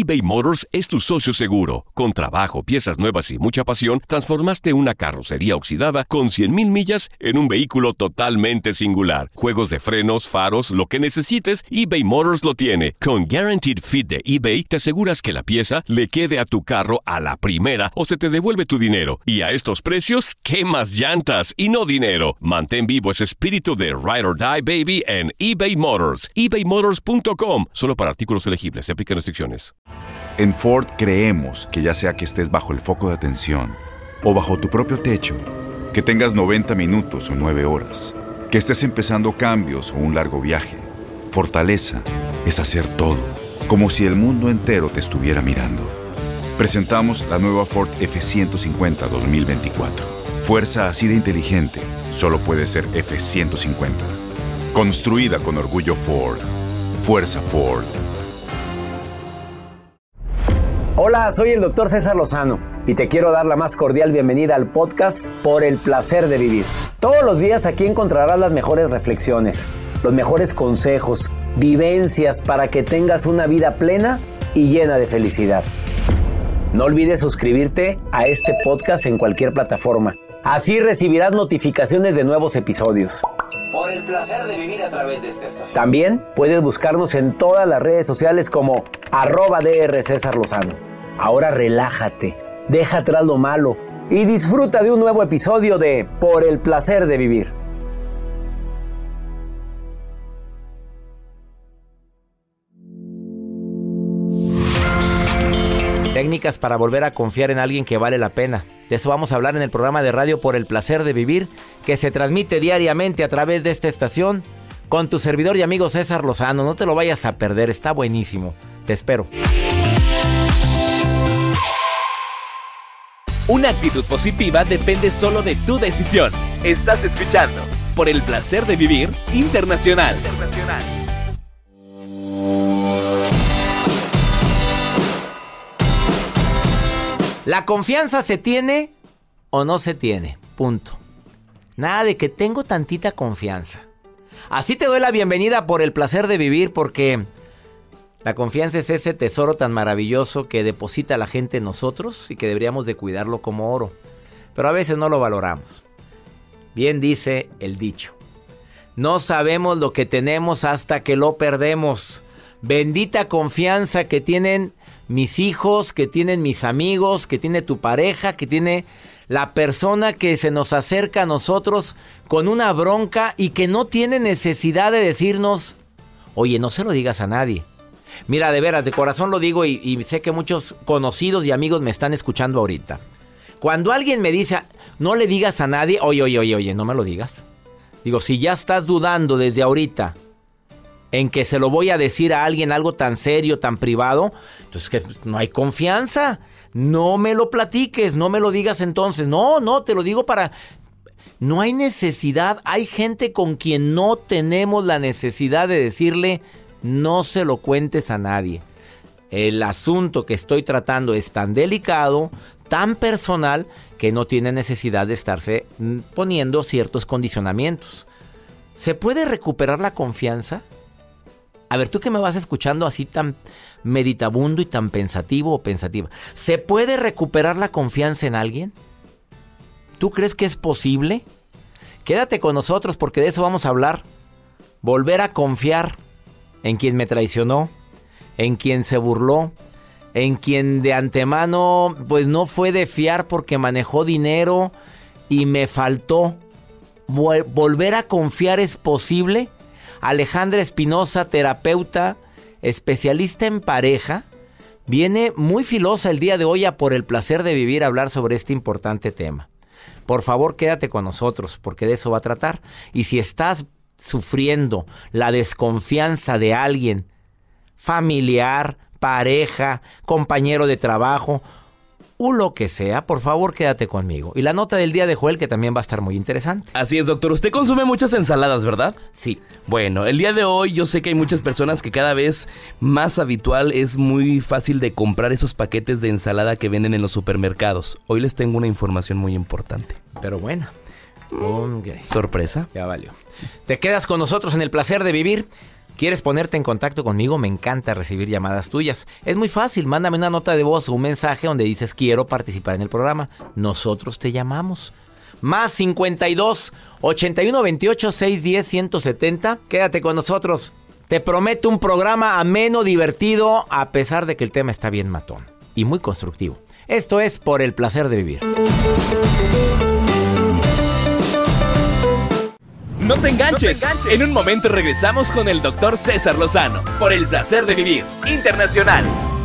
eBay Motors es tu socio seguro. Con trabajo, piezas nuevas y mucha pasión, transformaste una carrocería oxidada con 100,000 millas en un vehículo totalmente singular. Juegos de frenos, faros, lo que necesites, eBay Motors lo tiene. Con Guaranteed Fit de eBay, te aseguras que la pieza le quede a tu carro a la primera o se te devuelve tu dinero. Y a estos precios, ¿qué más llantas y no dinero? Mantén vivo ese espíritu de Ride or Die, baby, en eBay Motors. ebaymotors.com. Solo para artículos elegibles. Se aplican restricciones. En Ford creemos que ya sea que estés bajo el foco de atención o bajo tu propio techo, que tengas 90 minutos o 9 horas, que estés empezando cambios o un largo viaje, fortaleza es hacer todo, como si el mundo entero te estuviera mirando. Presentamos la nueva Ford F-150 2024. Fuerza así de inteligente solo puede ser F-150. Construida con orgullo Ford. Fuerza Ford. Hola, soy el Dr. César Lozano y te quiero dar la más cordial bienvenida al podcast Por el Placer de Vivir. Todos los días aquí encontrarás las mejores reflexiones, los mejores consejos, vivencias para que tengas una vida plena y llena de felicidad. No olvides suscribirte a este podcast en cualquier plataforma. Así recibirás notificaciones de nuevos episodios. Por el placer de vivir a través de esta estación. También puedes buscarnos en todas las redes sociales como @Dr. César Lozano. Ahora relájate, deja atrás lo malo y disfruta de un nuevo episodio de Por el Placer de Vivir. Técnicas para volver a confiar en alguien que vale la pena. De eso vamos a hablar en el programa de radio Por el Placer de Vivir, que se transmite diariamente a través de esta estación con tu servidor y amigo César Lozano. No te lo vayas a perder, está buenísimo. Te espero. Una actitud positiva depende solo de tu decisión. Estás escuchando Por el Placer de Vivir Internacional. La confianza se tiene o no se tiene, punto. Nada de que tengo tantita confianza. Así te doy la bienvenida Por el Placer de Vivir, porque la confianza es ese tesoro tan maravilloso que deposita la gente en nosotros y que deberíamos de cuidarlo como oro. Pero a veces no lo valoramos. Bien dice el dicho: no sabemos lo que tenemos hasta que lo perdemos. Bendita confianza que tienen mis hijos, que tienen mis amigos, que tiene tu pareja, que tiene la persona que se nos acerca a nosotros con una bronca y que no tiene necesidad de decirnos: oye, no se lo digas a nadie. Mira, de veras, de corazón lo digo y sé que muchos conocidos y amigos me están escuchando ahorita. Cuando alguien me dice: no le digas a nadie, oye, no me lo digas. Digo, si ya estás dudando desde ahorita en que se lo voy a decir a alguien algo tan serio, tan privado, entonces que no hay confianza. No me lo platiques, no me lo digas entonces. No, te lo digo para... No hay necesidad. Hay gente con quien no tenemos la necesidad de decirle: no se lo cuentes a nadie. El asunto que estoy tratando es tan delicado, tan personal, que no tiene necesidad de estarse poniendo ciertos condicionamientos. ¿Se puede recuperar la confianza? A ver, tú que me vas escuchando así tan meditabundo y tan pensativo o pensativa, ¿se puede recuperar la confianza en alguien? ¿Tú crees que es posible? Quédate con nosotros porque de eso vamos a hablar. Volver a confiar en quien me traicionó, en quien se burló, en quien de antemano pues no fue de fiar porque manejó dinero y me faltó. ¿Volver a confiar es posible? Alejandra Espinosa, terapeuta, especialista en pareja, viene muy filosa el día de hoy a Por el Placer de Vivir a hablar sobre este importante tema. Por favor, quédate con nosotros porque de eso va a tratar. Y si estás sufriendo la desconfianza de alguien, familiar, pareja, compañero de trabajo o lo que sea, por favor quédate conmigo. Y la nota del día de Joel, que también va a estar muy interesante. Así es, doctor. Usted consume muchas ensaladas, ¿verdad? Sí. Bueno, el día de hoy yo sé que hay muchas personas que cada vez más habitual es muy fácil de comprar esos paquetes de ensalada que venden en los supermercados. Hoy les tengo una información muy importante. Pero buena. Sorpresa. Ya valió. Te quedas con nosotros en el placer de vivir. ¿Quieres ponerte en contacto conmigo? Me encanta recibir llamadas tuyas. Es muy fácil, mándame una nota de voz o un mensaje donde dices quiero participar en el programa. Nosotros te llamamos. Más 52 81 28 610 170. Quédate con nosotros. Te prometo un programa ameno, divertido, a pesar de que el tema está bien matón y muy constructivo. Esto es Por el Placer de Vivir. No te enganches. En un momento regresamos con el Dr. César Lozano. Por el Placer de Vivir Internacional.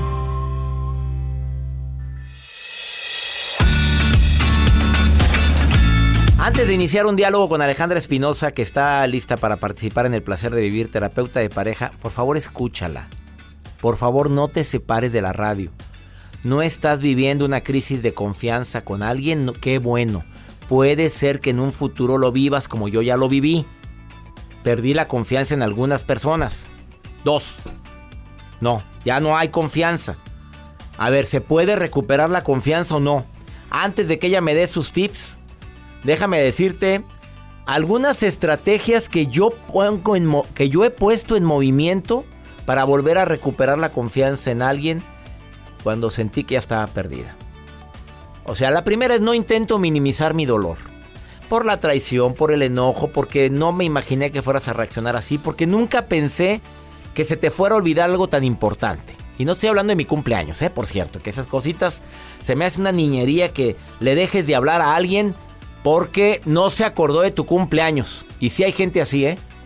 Antes de iniciar un diálogo con Alejandra Espinosa, que está lista para participar en El Placer de Vivir, terapeuta de pareja, por favor escúchala. Por favor no te separes de la radio. No estás viviendo una crisis de confianza con alguien, qué bueno. Puede ser que en un futuro lo vivas como yo ya lo viví. Perdí la confianza en algunas personas. 2. No, ya no hay confianza. A ver, ¿se puede recuperar la confianza o no? Antes de que ella me dé sus tips, déjame decirte algunas estrategias que yo he puesto en movimiento para volver a recuperar la confianza en alguien cuando sentí que ya estaba perdida. O sea, la primera es no intento minimizar mi dolor. Por la traición, por el enojo, porque no me imaginé que fueras a reaccionar así, porque nunca pensé que se te fuera a olvidar algo tan importante. Y no estoy hablando de mi cumpleaños, por cierto, que esas cositas se me hace una niñería que le dejes de hablar a alguien porque no se acordó de tu cumpleaños. Y sí hay gente así,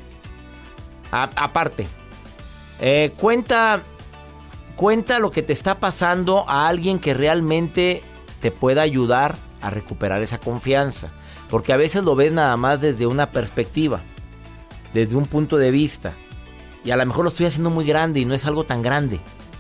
aparte, cuenta lo que te está pasando a alguien que realmente te pueda ayudar a recuperar esa confianza. Porque a veces lo ves nada más desde una perspectiva, desde un punto de vista. Y a lo mejor lo estoy haciendo muy grande y no es algo tan grande.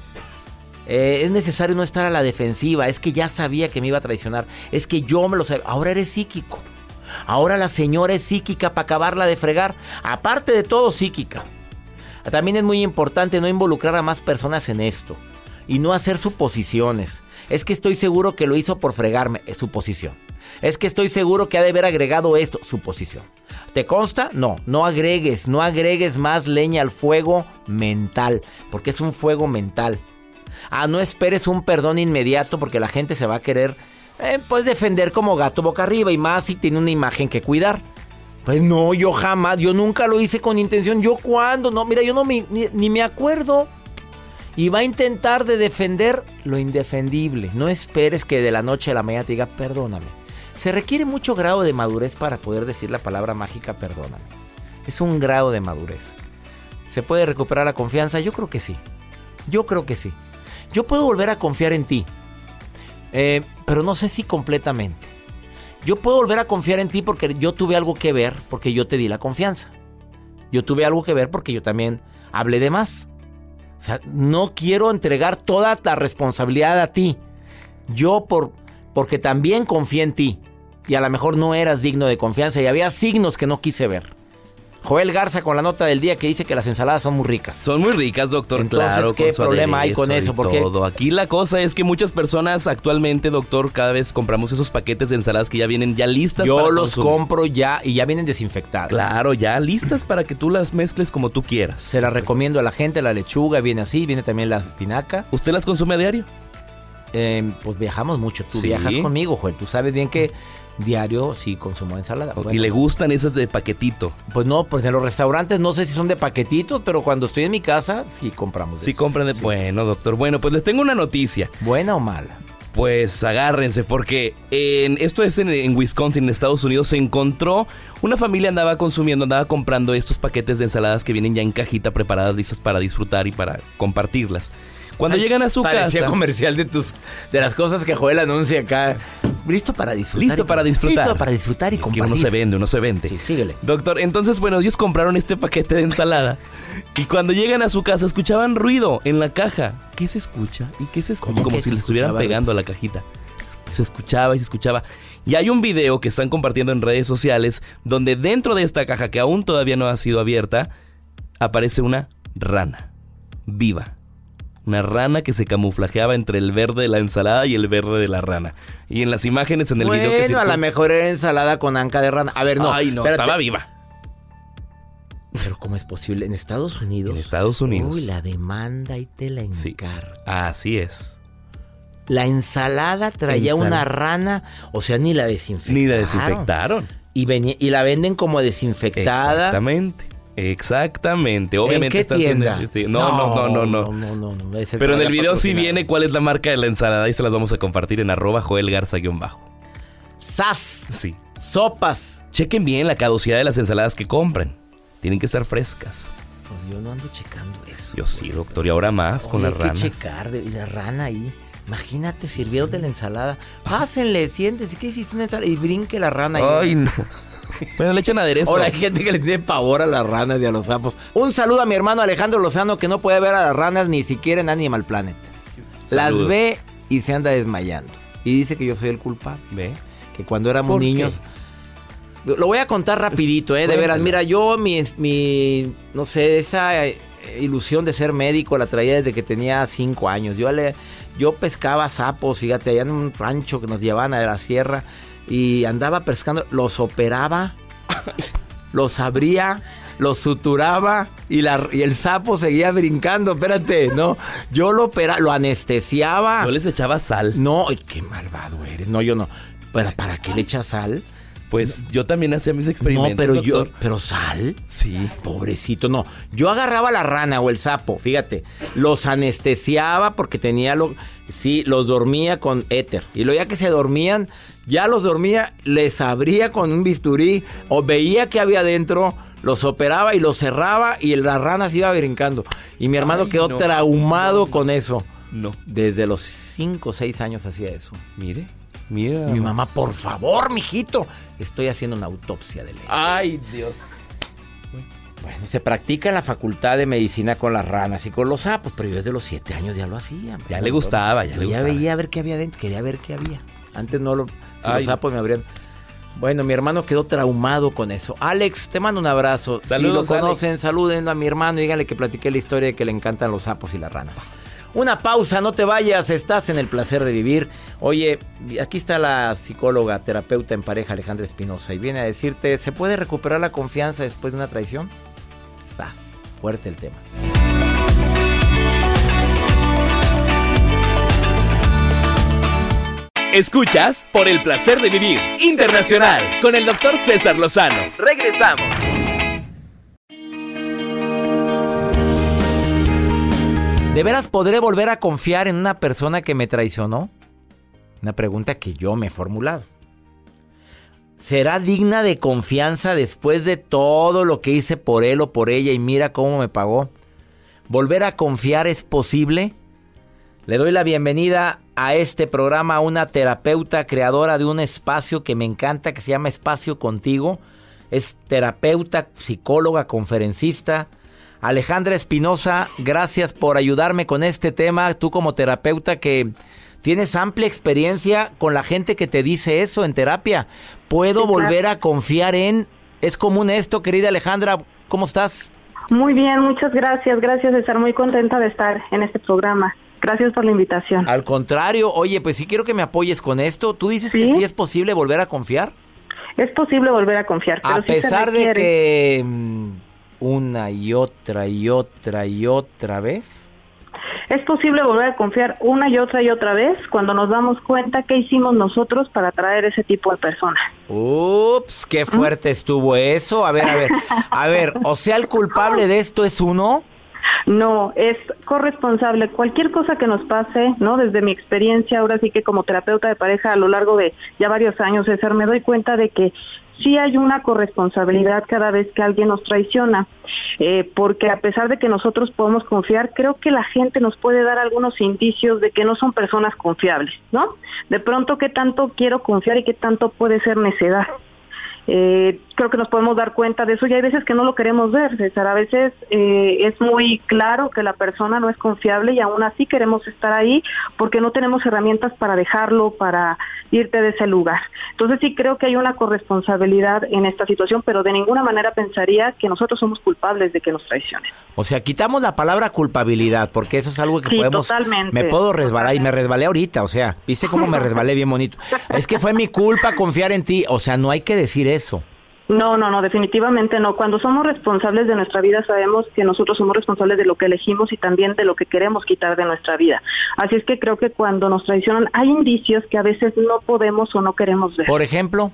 Es necesario no estar a la defensiva. Es que ya sabía que me iba a traicionar. Es que yo me lo sabía. Ahora eres psíquico. Ahora la señora es psíquica para acabarla de fregar. Aparte de todo, psíquica. También es muy importante no involucrar a más personas en esto. Y no hacer suposiciones. Es que estoy seguro que lo hizo por fregarme. Es suposición. Es que estoy seguro que ha de haber agregado esto. Suposición. ¿Te consta? No agregues más leña al fuego mental. Porque es un fuego mental. No esperes un perdón inmediato porque la gente se va a querer pues defender como gato boca arriba. Y más si tiene una imagen que cuidar. Pues no, yo nunca lo hice con intención. ¿Yo cuándo? No, mira, yo ni me acuerdo. Y va a intentar de defender lo indefendible. No esperes que de la noche a la mañana te diga perdóname. Se requiere mucho grado de madurez para poder decir la palabra mágica perdóname. Es un grado de madurez. ¿Se puede recuperar la confianza? Yo creo que sí. Yo puedo volver a confiar en ti. Pero no sé si completamente. Yo puedo volver a confiar en ti porque yo tuve algo que ver, porque yo te di la confianza. Yo tuve algo que ver porque yo también hablé de más. O sea, no quiero entregar toda la responsabilidad a ti. Porque también confié en ti. Y a lo mejor no eras digno de confianza y había signos que no quise ver. Joel Garza con la nota del día que dice que las ensaladas son muy ricas. Son muy ricas, doctor. Entonces, claro, ¿qué problema hay con eso? Porque todo. Aquí la cosa es que muchas personas actualmente, doctor, cada vez compramos esos paquetes de ensaladas que ya vienen ya listas para consumir. Yo los compro ya y ya vienen desinfectadas. Claro, ya listas para que tú las mezcles como tú quieras. Se las recomiendo a la gente. La lechuga viene así, viene también la espinaca. ¿Usted las consume a diario? Pues viajamos mucho. Tú ¿Sí? viajas conmigo, Joel. Tú sabes bien que diario sí consumo ensalada. Bueno, ¿y le gustan esas de paquetito? Pues no, pues en los restaurantes no sé si son de paquetitos, pero cuando estoy en mi casa sí compramos. Sí, compran de... Sí. Bueno, doctor, bueno, pues les tengo una noticia. ¿Buena o mala? Pues agárrense porque esto es en Wisconsin, en Estados Unidos. Se encontró una familia andaba comprando estos paquetes de ensaladas que vienen ya en cajita preparadas, listas para disfrutar y para compartirlas. Cuando llegan a su casa... comercial de las cosas que Joel anuncia acá. Listo para disfrutar. Listo para disfrutar y compartir. Que uno se vende. Sí, síguele. Doctor, entonces, bueno, ellos compraron este paquete de ensalada y cuando llegan a su casa escuchaban ruido en la caja. ¿Qué se escucha? ¿Y qué se escucha? Como si le estuvieran pegando a la cajita. Se escuchaba y se escuchaba. Y hay un video que están compartiendo en redes sociales donde dentro de esta caja, que aún todavía no ha sido abierta, aparece una rana viva. Una rana que se camuflajeaba entre el verde de la ensalada y el verde de la rana. Y en las imágenes en el video que a lo mejor era ensalada con anca de rana. A ver, no. Ay, no, estaba viva. Pero ¿cómo es posible? ¿En Estados Unidos? En Estados Unidos. Uy, la demanda y te la encargo. Sí. Así es. La ensalada traía una rana, o sea, ni la desinfectaron. Y la venden como desinfectada. Exactamente. Obviamente ¿En qué tienda? No. Pero en el video sí viene cuál es la marca de la ensalada y se las vamos a compartir en @joelgarza_. ¡Sas! Sí. Sopas. Chequen bien la caducidad de las ensaladas que compren. Tienen que estar frescas. Pues yo no ando checando eso. Yo sí, doctor, y ahora más con las ranas. Hay que checar, y la rana ahí. Imagínate sirviéndote la ensalada. Pásenle, siéntese, ¿qué hiciste una ensalada? Y brinque la rana ahí. Ay, no. Bueno, le echan aderezo. Ahora hay gente que le tiene pavor a las ranas y a los sapos. Un saludo a mi hermano Alejandro Lozano, que no puede ver a las ranas ni siquiera en Animal Planet. Las ve y se anda desmayando. Y dice que yo soy el culpable. ¿Ve? Que cuando éramos niños... Lo voy a contar rapidito, de veras. Mira, yo no sé, esa ilusión de ser médico la traía desde que tenía 5 años. Yo pescaba sapos, fíjate, allá en un rancho que nos llevaban a la sierra y andaba pescando, los operaba, los abría, los suturaba y el sapo seguía brincando. Espérate, no, yo lo operaba, lo anestesiaba. ¿No les echaba sal? No, qué malvado eres. No, yo no. ¿Para qué le echas sal? Pues yo también hacía mis experimentos, doctor. ¿Pero sal? Sí. Pobrecito, no. Yo agarraba la rana o el sapo, fíjate. Los anestesiaba porque los dormía con éter. Y luego ya que se dormían, les abría con un bisturí o veía que había adentro, los operaba y los cerraba y la rana se iba brincando. Y mi hermano quedó traumado con eso. No. Desde los 5 o 6 años hacía eso. Mira. Mi mamá, por favor, mijito, estoy haciendo una autopsia de ley. Ay, Dios. Bueno, se practica en la facultad de medicina con las ranas y con los sapos, pero yo desde los 7 años ya lo hacía. Ya le gustaba. Ya veía a ver qué había dentro, quería ver qué había. Antes los sapos me abrían. Bueno, mi hermano quedó traumado con eso. Alex, te mando un abrazo. Saludos, si lo conocen, Alex, saluden a mi hermano y díganle que platiqué la historia de que le encantan los sapos y las ranas. Una pausa, no te vayas, estás en el placer de vivir. Oye, aquí está la psicóloga, terapeuta en pareja Alejandra Espinosa y viene a decirte, ¿se puede recuperar la confianza después de una traición? ¡Sas! Fuerte el tema. Escuchas Por el placer de vivir internacional con el doctor César Lozano. Regresamos. ¿De veras podré volver a confiar en una persona que me traicionó? Una pregunta que yo me he formulado. ¿Será digna de confianza después de todo lo que hice por él o por ella y mira cómo me pagó? ¿Volver a confiar es posible? Le doy la bienvenida a este programa a una terapeuta creadora de un espacio que me encanta, que se llama Espacio Contigo. Es terapeuta, psicóloga, conferencista. Alejandra Espinosa, gracias por ayudarme con este tema. Tú como terapeuta que tienes amplia experiencia con la gente que te dice eso en terapia. ¿Puedo volver a confiar en? ¿Es común esto, querida Alejandra? ¿Cómo estás? Muy bien, muchas gracias. Gracias de estar muy contenta de estar en este programa. Gracias por la invitación. Al contrario, oye, pues sí quiero que me apoyes con esto. ¿Tú dices que sí es posible volver a confiar? Es posible volver a confiar. Pero a pesar de que una y otra vez. Es posible volver a confiar una y otra vez cuando nos damos cuenta qué hicimos nosotros para atraer ese tipo de personas. Ups, qué fuerte estuvo eso. A ver, o sea, el culpable de esto es uno. No, es corresponsable. Cualquier cosa que nos pase, ¿no? Desde mi experiencia, ahora sí que como terapeuta de pareja a lo largo de ya varios años, César, me doy cuenta de que sí hay una corresponsabilidad cada vez que alguien nos traiciona, porque a pesar de que nosotros podemos confiar, creo que la gente nos puede dar algunos indicios de que no son personas confiables, ¿no? De pronto, ¿qué tanto quiero confiar y qué tanto puede ser necedad? Creo que nos podemos dar cuenta de eso y hay veces que no lo queremos ver, César. A veces es muy claro que la persona no es confiable y aún así queremos estar ahí porque no tenemos herramientas para dejarlo, para irte de ese lugar. Entonces sí creo que hay una corresponsabilidad en esta situación, pero de ninguna manera pensaría que nosotros somos culpables de que nos traicionen. O sea, quitamos la palabra culpabilidad porque eso es algo que podemos... Totalmente. Me puedo resbalar y me resbalé ahorita, o sea, ¿viste cómo me resbalé bien bonito? Es que fue mi culpa confiar en ti, o sea, no hay que decir eso. No, definitivamente no. Cuando somos responsables de nuestra vida, sabemos que nosotros somos responsables de lo que elegimos y también de lo que queremos quitar de nuestra vida. Así es que creo que cuando nos traicionan, hay indicios que a veces no podemos o no queremos ver. Por ejemplo,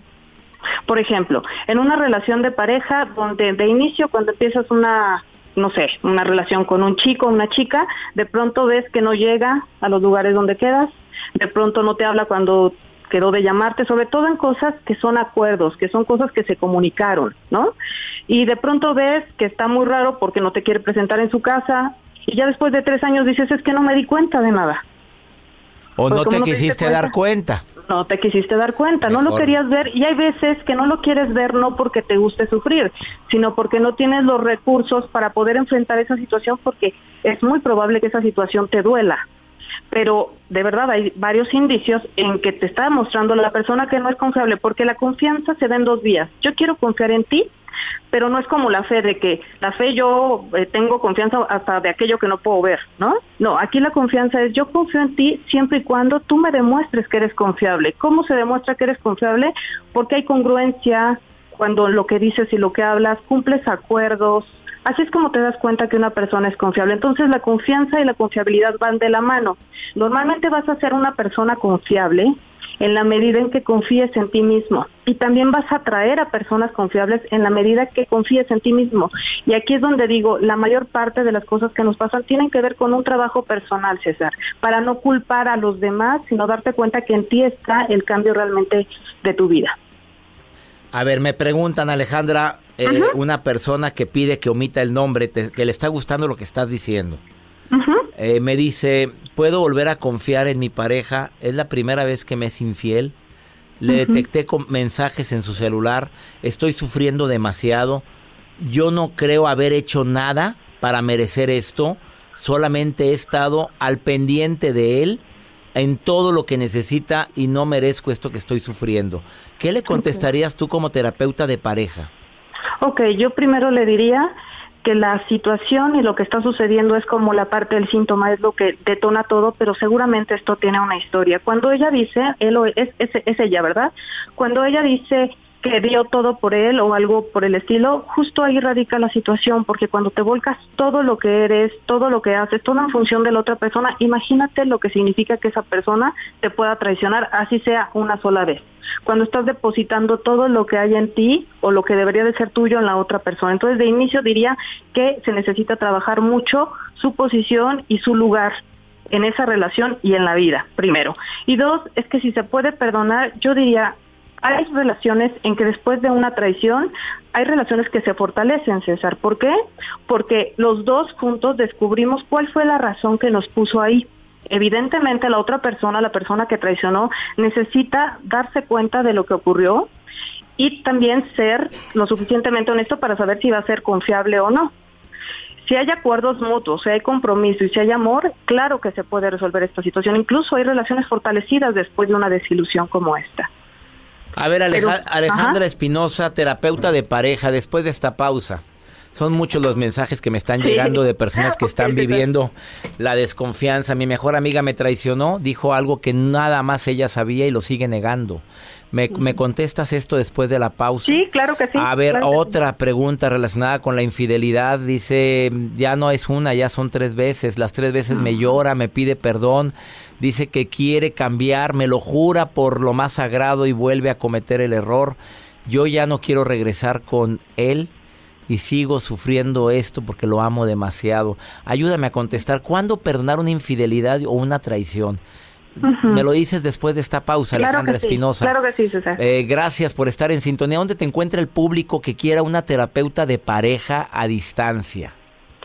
en una relación de pareja, donde de inicio, cuando empiezas una relación con un chico o una chica, de pronto ves que no llega a los lugares donde quedas, de pronto no te habla cuando quedó de llamarte, sobre todo en cosas que son acuerdos, que son cosas que se comunicaron, ¿no? Y de pronto ves que está muy raro porque no te quiere presentar en su casa, y ya después de 3 años dices, es que no me di cuenta de nada. O no te quisiste dar cuenta. No te quisiste dar cuenta, no lo querías ver, y hay veces que no lo quieres ver no porque te guste sufrir, sino porque no tienes los recursos para poder enfrentar esa situación, porque es muy probable que esa situación te duela. Pero de verdad hay varios indicios en que te está mostrando la persona que no es confiable, porque la confianza se da en 2 vías. Yo quiero confiar en ti, pero no es como la fe, de que la fe yo tengo confianza hasta de aquello que no puedo ver, ¿no? No, aquí la confianza es yo confío en ti siempre y cuando tú me demuestres que eres confiable. ¿Cómo se demuestra que eres confiable? Porque hay congruencia cuando lo que dices y lo que hablas, cumples acuerdos. Así es como te das cuenta que una persona es confiable. Entonces la confianza y la confiabilidad van de la mano. Normalmente vas a ser una persona confiable en la medida en que confíes en ti mismo, y también vas a atraer a personas confiables en la medida que confíes en ti mismo. Y aquí es donde digo, la mayor parte de las cosas que nos pasan tienen que ver con un trabajo personal, César, para no culpar a los demás, sino darte cuenta que en ti está el cambio realmente de tu vida. A ver, me preguntan, Alejandra, una persona que pide que omita el nombre, que le está gustando lo que estás diciendo. Me dice, ¿puedo volver a confiar en mi pareja? Es la primera vez que me es infiel. Le detecté con mensajes en su celular. Estoy sufriendo demasiado. Yo no creo haber hecho nada para merecer esto. Solamente he estado al pendiente de él en todo lo que necesita y no merezco esto que estoy sufriendo. ¿Qué le contestarías tú como terapeuta de pareja? Yo primero le diría que la situación y lo que está sucediendo es como la parte del síntoma, es lo que detona todo, pero seguramente esto tiene una historia. Cuando ella dice, es ella, ¿verdad? Cuando ella dice que dio todo por él o algo por el estilo, justo ahí radica la situación, porque cuando te volcas todo lo que eres, todo lo que haces, todo en función de la otra persona, imagínate lo que significa que esa persona te pueda traicionar, así sea una sola vez. Cuando estás depositando todo lo que hay en ti o lo que debería de ser tuyo en la otra persona. Entonces, de inicio diría que se necesita trabajar mucho su posición y su lugar en esa relación y en la vida, primero. Y 2, es que si se puede perdonar, yo diría, hay relaciones en que después de una traición, hay relaciones que se fortalecen, César. ¿Por qué? Porque los dos juntos descubrimos cuál fue la razón que nos puso ahí. Evidentemente la otra persona, la persona que traicionó, necesita darse cuenta de lo que ocurrió y también ser lo suficientemente honesto para saber si va a ser confiable o no. Si hay acuerdos mutuos, si hay compromiso y si hay amor, claro que se puede resolver esta situación. Incluso hay relaciones fortalecidas después de una desilusión como esta. A ver, Alejandra Espinosa, terapeuta de pareja, después de esta pausa. Son muchos los mensajes que me están llegando de personas que están viviendo la desconfianza. Mi mejor amiga me traicionó, dijo algo que nada más ella sabía y lo sigue negando. ¿Me contestas esto después de la pausa? Sí, claro que sí. A ver, claro otra pregunta relacionada con la infidelidad. Dice, ya no es una, ya son 3 veces. Las 3 veces me llora, me pide perdón. Dice que quiere cambiar, me lo jura por lo más sagrado y vuelve a cometer el error. Yo ya no quiero regresar con él y sigo sufriendo esto porque lo amo demasiado. Ayúdame a contestar, ¿cuándo perdonar una infidelidad o una traición? Me lo dices después de esta pausa, claro, Alejandra Espinosa. Claro que sí, César. Gracias por estar en sintonía. ¿Dónde te encuentra el público que quiera una terapeuta de pareja a distancia?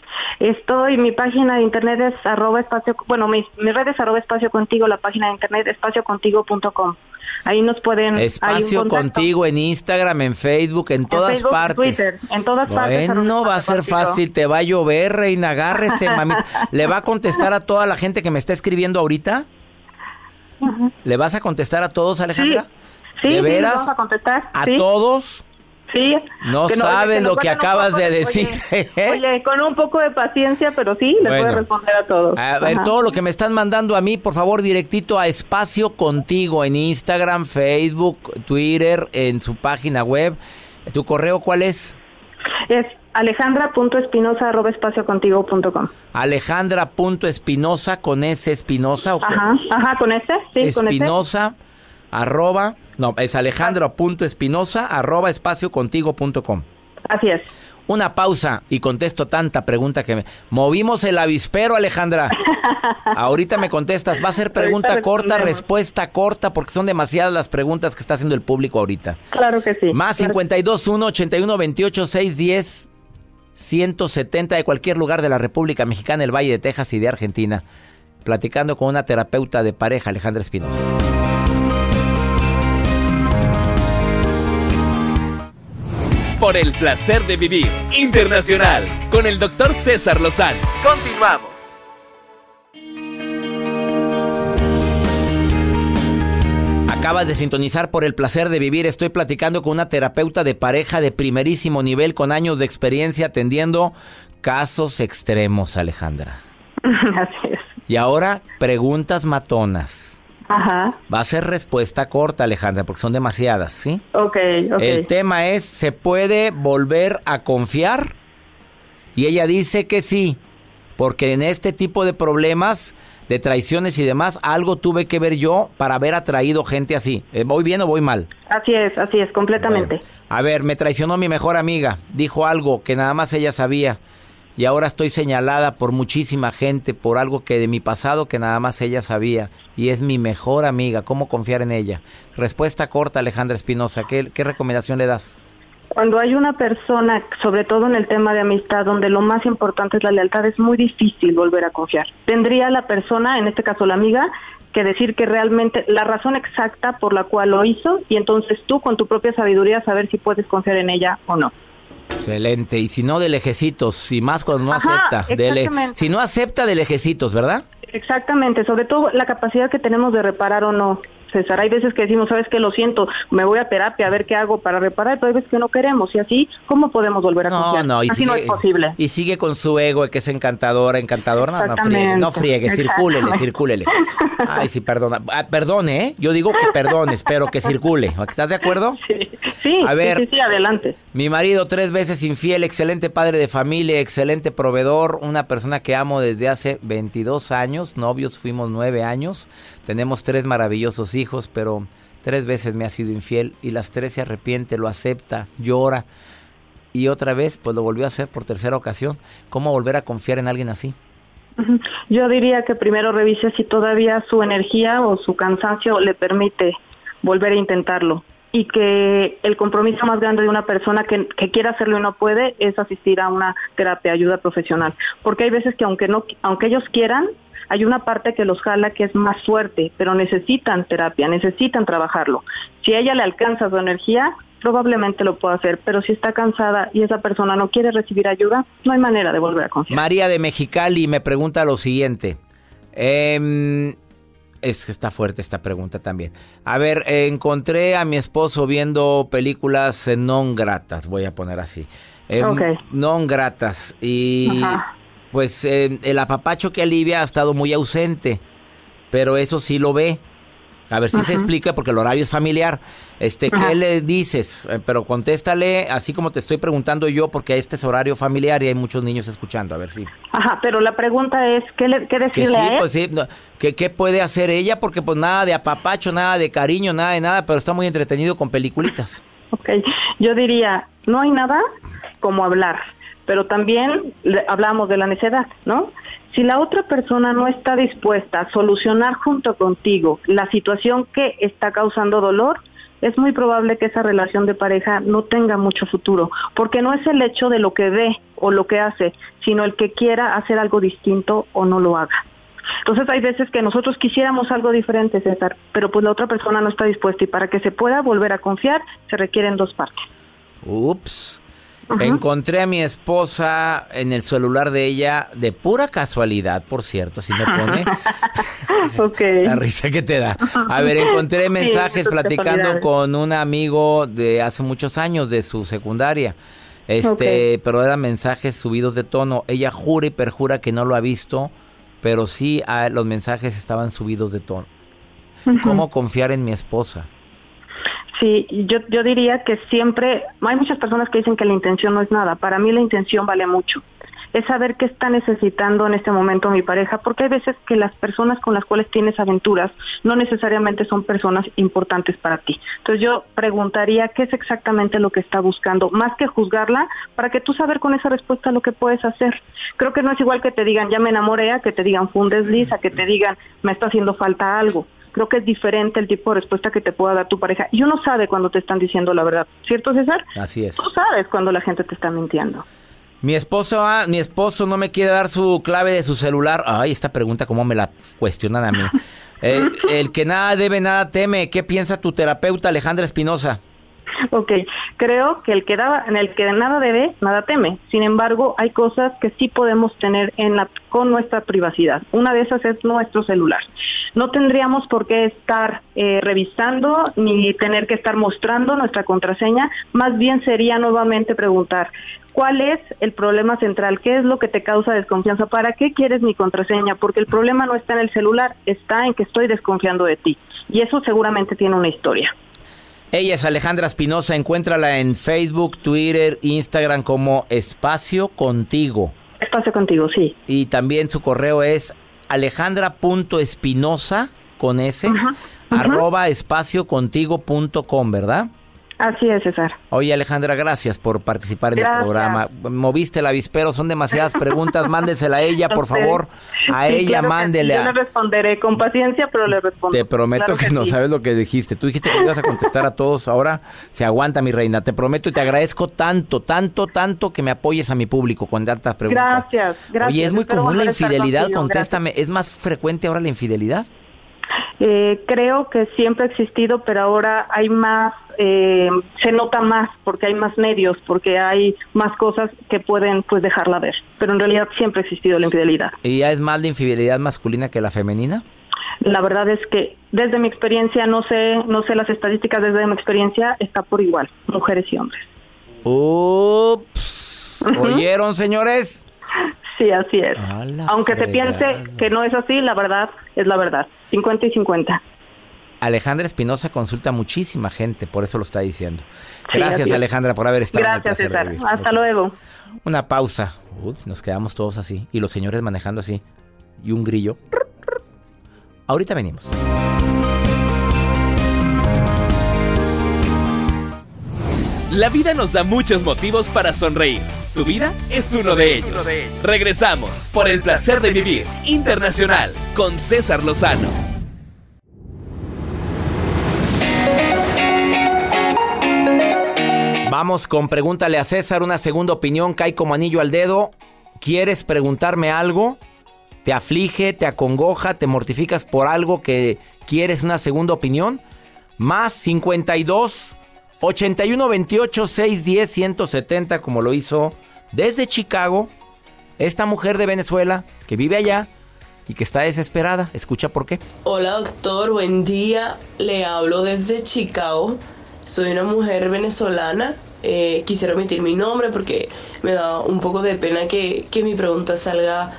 Mi página de internet es mis redes @espaciocontigo, la página de internet espaciocontigo.com. Ahí nos pueden... Espacio Contigo en Instagram, en Facebook, en todas Facebook, partes. Twitter, en todas partes. Bueno, va a ser fácil, te va a llover, reina, agárrese, mamita. ¿Le va a contestar a toda la gente que me está escribiendo ahorita? ¿Le vas a contestar a todos, Alejandra? Sí, ¿de veras? vamos a contestar. ¿A todos? Sí. No sabes lo que acabas de decir. Oye, con un poco de paciencia, pero sí, les voy a responder a todos. A ver, todo lo que me están mandando a mí, por favor, directito a Espacio Contigo en Instagram, Facebook, Twitter, en su página web. ¿Tu correo cuál es? Es alejandra.espinosa@espaciocontigo.com. Alejandra.espinosa con S Espinosa. ¿O ajá, con S, sí, Espinosa, arroba, no, es alejandra.espinosa@espaciocontigo.com. Así es. Una pausa y contesto tanta pregunta que movimos el avispero, Alejandra. Ahorita me contestas. Va a ser pregunta corta, respuesta corta, porque son demasiadas las preguntas que está haciendo el público ahorita. Claro que sí. Más 521-8128-610-170 de cualquier lugar de la República Mexicana, el Valle de Texas y de Argentina. Platicando con una terapeuta de pareja, Alejandra Espinosa. Por el placer de vivir internacional con el Dr. César Lozano. Continuamos. Acabas de sintonizar Por el placer de vivir. Estoy platicando con una terapeuta de pareja de primerísimo nivel con años de experiencia atendiendo casos extremos, Alejandra. Así es. Y ahora, preguntas matonas. Ajá. Va a ser respuesta corta, Alejandra, porque son demasiadas, ¿sí? Ok. El tema es, ¿se puede volver a confiar? Y ella dice que sí, porque en este tipo de problemas, de traiciones y demás, algo tuve que ver yo para haber atraído gente así. ¿Voy bien o voy mal? Así es, completamente. Bueno, a ver, me traicionó mi mejor amiga, dijo algo que nada más ella sabía. Y ahora estoy señalada por muchísima gente por algo que de mi pasado que nada más ella sabía. Y es mi mejor amiga. ¿Cómo confiar en ella? Respuesta corta, Alejandra Espinosa. ¿Qué recomendación le das? Cuando hay una persona, sobre todo en el tema de amistad, donde lo más importante es la lealtad, es muy difícil volver a confiar. Tendría la persona, en este caso la amiga, que decir que realmente la razón exacta por la cual lo hizo, y entonces tú con tu propia sabiduría saber si puedes confiar en ella o no. Excelente. Y si no, de lejecitos, y más cuando no acepta. Si no acepta, de lejecitos, ¿verdad? Exactamente, sobre todo la capacidad que tenemos de reparar o no. César, hay veces que decimos, ¿sabes qué? Lo siento, me voy a terapia a ver qué hago para reparar, pero hay veces que no queremos, y así, ¿cómo podemos volver a confiar? Así no es posible. Y sigue con su ego, que es encantador, no friegue, circúlele. Ay, sí, perdona. Perdone, ¿eh? Yo digo que perdones, pero que circule. ¿Estás de acuerdo? Sí, a ver, sí, adelante. Mi marido 3 veces infiel, excelente padre de familia, excelente proveedor, una persona que amo desde hace 22 años, novios fuimos 9 años, tenemos 3 maravillosos hijos, pero 3 veces me ha sido infiel y las 3 se arrepiente, lo acepta, llora y otra vez pues lo volvió a hacer por 3ª ocasión. ¿Cómo volver a confiar en alguien así? Yo diría que primero revise si todavía su energía o su cansancio le permite volver a intentarlo, y que el compromiso más grande de una persona que quiera hacerlo y no puede es asistir a una terapia, ayuda profesional, porque hay veces que aunque ellos quieran, hay una parte que los jala que es más fuerte, pero necesitan terapia, necesitan trabajarlo. Si a ella le alcanza su energía, probablemente lo pueda hacer, pero si está cansada y esa persona no quiere recibir ayuda, no hay manera de volver a confiar. María de Mexicali me pregunta lo siguiente. Es que está fuerte esta pregunta también. A ver, encontré a mi esposo viendo películas non gratas, voy a poner así. Non gratas. Y pues el apapacho que alivia ha estado muy ausente, pero eso sí lo ve. A ver si se explica, porque el horario es familiar. ¿Qué le dices? Pero contéstale así como te estoy preguntando yo, porque este es horario familiar y hay muchos niños escuchando. A ver si. Pero la pregunta es, ¿qué decirle a él? Pues sí, ¿qué puede hacer ella? Porque pues nada de apapacho, nada de cariño, nada de nada, pero está muy entretenido con peliculitas. Yo diría, no hay nada como hablar, pero también hablamos de la necedad, ¿no? Si la otra persona no está dispuesta a solucionar junto contigo la situación que está causando dolor, es muy probable que esa relación de pareja no tenga mucho futuro, porque no es el hecho de lo que ve o lo que hace, sino el que quiera hacer algo distinto o no lo haga. Entonces hay veces que nosotros quisiéramos algo diferente, César, pero pues la otra persona no está dispuesta, y para que se pueda volver a confiar se requieren 2 partes. Ups. Encontré a mi esposa en el celular de ella, de pura casualidad, por cierto, así me pone. La risa que te da. A ver, encontré mensajes platicando con un amigo de hace muchos años, de su secundaria. Pero eran mensajes subidos de tono. Ella jura y perjura que no lo ha visto, pero sí los mensajes estaban subidos de tono. ¿Cómo confiar en mi esposa? Sí, yo diría que siempre, hay muchas personas que dicen que la intención no es nada. Para mí la intención vale mucho. Es saber qué está necesitando en este momento mi pareja, porque hay veces que las personas con las cuales tienes aventuras no necesariamente son personas importantes para ti. Entonces yo preguntaría qué es exactamente lo que está buscando, más que juzgarla, para que tú saber con esa respuesta lo que puedes hacer. Creo que no es igual que te digan ya me enamoré, a que te digan fue un desliz, a que te digan me está haciendo falta algo. Creo que es diferente el tipo de respuesta que te pueda dar tu pareja. Y uno sabe cuando te están diciendo la verdad, ¿cierto, César? Así es. Tú sabes cuando la gente te está mintiendo. Mi esposo no me quiere dar su clave de su celular. Ay, esta pregunta cómo me la cuestionan a mí. El que nada debe, nada teme. ¿Qué piensa tu terapeuta, Alejandra Espinosa? Ok, creo que en el que nada debe, nada teme. Sin embargo, hay cosas que sí podemos tener con nuestra privacidad. Una de esas es nuestro celular. No tendríamos por qué estar revisando ni tener que estar mostrando nuestra contraseña. Más bien sería nuevamente preguntar, ¿cuál es el problema central? ¿Qué es lo que te causa desconfianza? ¿Para qué quieres mi contraseña? Porque el problema no está en el celular, está en que estoy desconfiando de ti. Y eso seguramente tiene una historia. Ella es Alejandra Espinosa, encuéntrala en Facebook, Twitter, Instagram como Espacio Contigo. Espacio Contigo, sí. Y también su correo es alejandra.espinosa con S, @espaciocontigo.com, ¿verdad? Así es, César. Oye, Alejandra, gracias por participar en el programa. Moviste el avispero, son demasiadas preguntas. Mándesela a ella, por favor. A ella, claro, mándele. Yo le responderé con paciencia, pero le respondo. Te prometo claro que no sí. Sabes lo que dijiste. Tú dijiste que ibas a contestar a todos. Ahora se aguanta, mi reina. Te prometo y te agradezco tanto que me apoyes a mi público con tantas preguntas. Gracias. Oye, es muy común la infidelidad. Contéstame. Gracias. ¿Es más frecuente ahora la infidelidad? Creo que siempre ha existido, pero ahora hay más, se nota más porque hay más medios, porque hay más cosas que pueden pues dejarla ver, pero en realidad siempre ha existido la infidelidad. ¿Y ya es más la infidelidad masculina que la femenina? La verdad es que desde mi experiencia, no sé las estadísticas, desde mi experiencia está por igual, mujeres y hombres. Ups, ¿oyeron, señores? Sí, así es. Aunque se piense que no es así, la verdad es la verdad. 50 y 50. Alejandra Espinosa consulta a muchísima gente, por eso lo está diciendo. Gracias, sí, Alejandra, por haber estado. Gracias, César. Hasta luego. Una pausa. Nos quedamos todos así. Y los señores manejando así. Y un grillo. Ahorita venimos. La vida nos da muchos motivos para sonreír. Tu vida es uno de ellos. Regresamos por el placer de vivir internacional con César Lozano. Vamos con Pregúntale a César, una segunda opinión, cae como anillo al dedo. ¿Quieres preguntarme algo? ¿Te aflige, te acongoja, te mortificas por algo que quieres una segunda opinión? Más 52 81 28 610 170, como lo hizo desde Chicago esta mujer de Venezuela que vive allá y que está desesperada. Escucha por qué. Hola, doctor, buen día. Le hablo desde Chicago. Soy una mujer venezolana. Quisiera omitir mi nombre porque me da un poco de pena que mi pregunta salga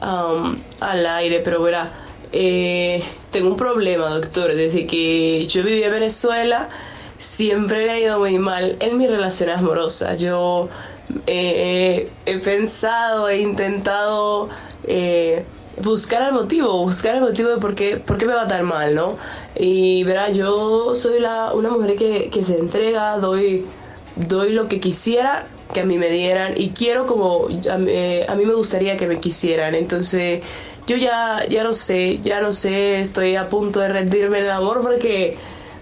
al aire, pero verá, tengo un problema, doctor. Desde que yo viví en Venezuela siempre me ha ido muy mal en mis relaciones amorosas. Yo he pensado, he intentado buscar el motivo de por qué me va tan mal, ¿no? Y verá, yo soy una mujer que se entrega, doy lo que quisiera que a mí me dieran y quiero como a mí me gustaría que me quisieran. Entonces yo ya no sé, estoy a punto de rendirme en el amor porque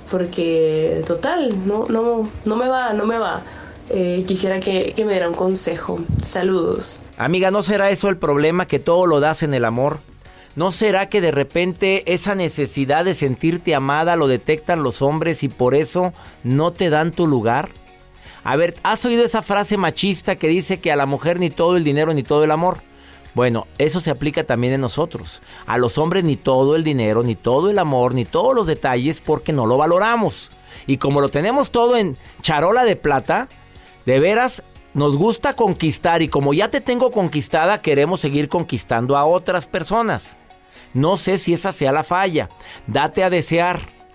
total, no me va. Quisiera que me diera un consejo. Saludos. Amiga, ¿no será eso el problema, que todo lo das en el amor? ¿No será que de repente esa necesidad de sentirte amada lo detectan los hombres y por eso no te dan tu lugar? A ver, ¿has oído esa frase machista que dice que a la mujer ni todo el dinero ni todo el amor? Bueno, eso se aplica también en nosotros. A los hombres ni todo el dinero, ni todo el amor, ni todos los detalles, porque no lo valoramos. Y como lo tenemos todo en charola de plata, de veras nos gusta conquistar, y como ya te tengo conquistada, queremos seguir conquistando a otras personas. No sé si esa sea la falla. Date a desear.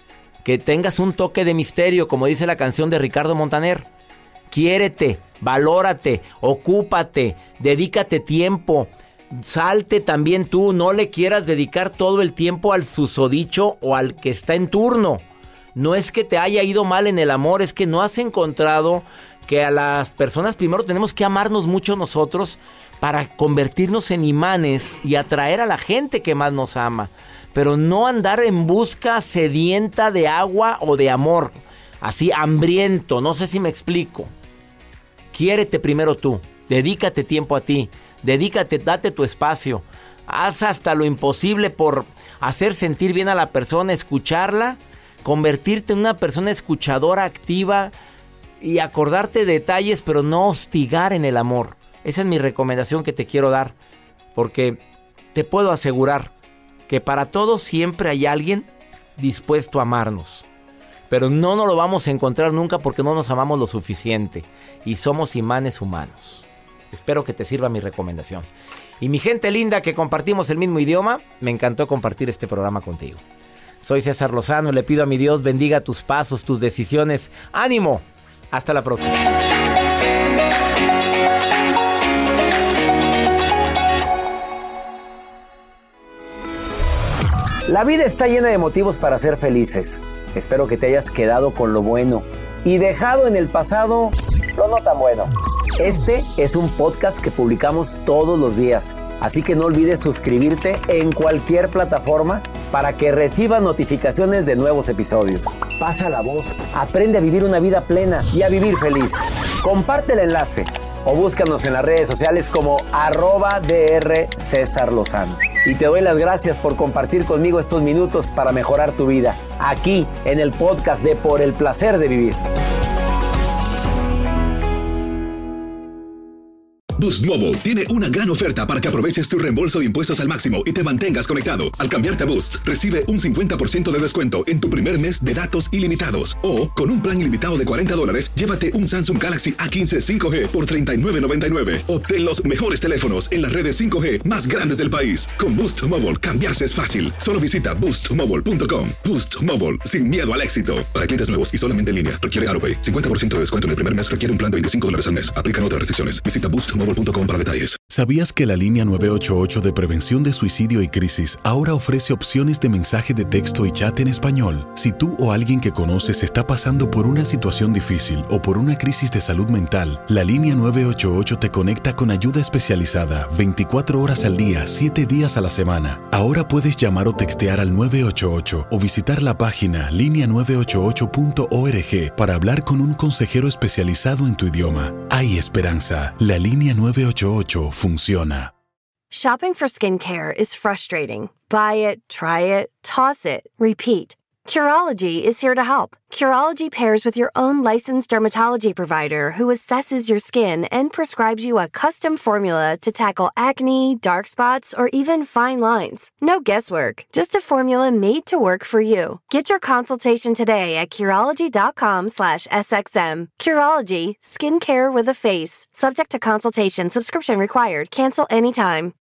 que tengas un toque de misterio, como dice la canción de Ricardo Montaner. Quiérete, valórate, ocúpate, dedícate tiempo. Salte también tú, no le quieras dedicar todo el tiempo al susodicho o al que está en turno. No es que te haya ido mal en el amor, es que no has encontrado que a las personas primero tenemos que amarnos mucho nosotros para convertirnos en imanes y atraer a la gente que más nos ama. Pero no andar en busca sedienta de agua o de amor, así hambriento, no sé si me explico. Quiérete primero tú, dedícate tiempo a ti. Dedícate, date tu espacio. Haz hasta lo imposible por hacer sentir bien a la persona, escucharla, convertirte en una persona escuchadora, activa y acordarte de detalles, pero no hostigar en el amor. Esa es mi recomendación que te quiero dar, porque te puedo asegurar que para todos siempre hay alguien dispuesto a amarnos. Pero no nos lo vamos a encontrar nunca porque no nos amamos lo suficiente y somos imanes humanos. Espero que te sirva mi recomendación. Y mi gente linda que compartimos el mismo idioma, me encantó compartir este programa contigo. Soy César Lozano y le pido a mi Dios bendiga tus pasos, tus decisiones. ¡Ánimo! Hasta la próxima. La vida está llena de motivos para ser felices. Espero que te hayas quedado con lo bueno y dejado en el pasado lo no tan bueno. Este es un podcast que publicamos todos los días, así que no olvides suscribirte en cualquier plataforma para que recibas notificaciones de nuevos episodios. Pasa la voz, aprende a vivir una vida plena y a vivir feliz. Comparte el enlace o búscanos en las redes sociales como @Dr. César Lozano. Y te doy las gracias por compartir conmigo estos minutos para mejorar tu vida, aquí en el podcast de Por el Placer de Vivir. Boost Mobile tiene una gran oferta para que aproveches tu reembolso de impuestos al máximo y te mantengas conectado. Al cambiarte a Boost, recibe un 50% de descuento en tu primer mes de datos ilimitados. O, con un plan ilimitado de $40, llévate un Samsung Galaxy A15 5G por $39.99. Obtén los mejores teléfonos en las redes 5G más grandes del país. Con Boost Mobile, cambiarse es fácil. Solo visita boostmobile.com. Boost Mobile, sin miedo al éxito. Para clientes nuevos y solamente en línea, requiere AutoPay. 50% de descuento en el primer mes requiere un plan de $25 al mes. Aplican otras restricciones. Visita boostmobile.com para detalles. ¿Sabías que la línea 988 de prevención de suicidio y crisis ahora ofrece opciones de mensaje de texto y chat en español? Si tú o alguien que conoces está pasando por una situación difícil o por una crisis de salud mental, la línea 988 te conecta con ayuda especializada 24 horas al día, 7 días a la semana. Ahora puedes llamar o textear al 988 o visitar la página linea988.org para hablar con un consejero especializado en tu idioma. Hay esperanza. La línea 988 funciona. Shopping for skincare is frustrating. Buy it, try it, toss it, repeat. Curology is here to help. Curology pairs with your own licensed dermatology provider who assesses your skin and prescribes you a custom formula to tackle acne, dark spots, or even fine lines. No guesswork, just a formula made to work for you. Get your consultation today at Curology.com/SXM. Curology, skincare with a face. Subject to consultation, subscription required. Cancel anytime.